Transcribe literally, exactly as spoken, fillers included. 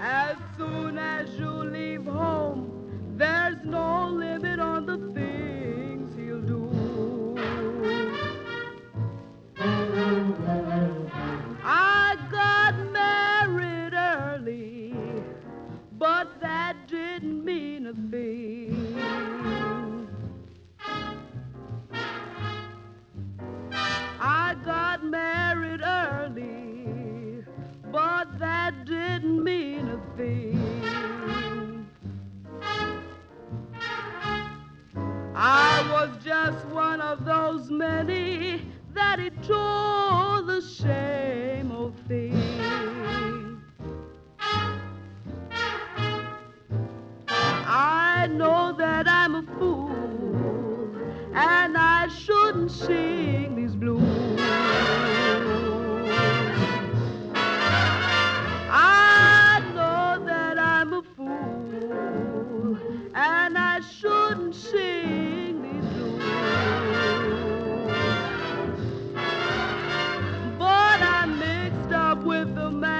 As soon as you leave home, there's no limit on the things he'll do. I got married early, but that didn't mean a thing. I got married early, but that didn't mean a thing. I was just one of those many that he told the same old thing. I know that I'm a fool, and I shouldn't sing these blues. I know that I'm a fool, and I shouldn't sing these blues. But I'm mixed up with the man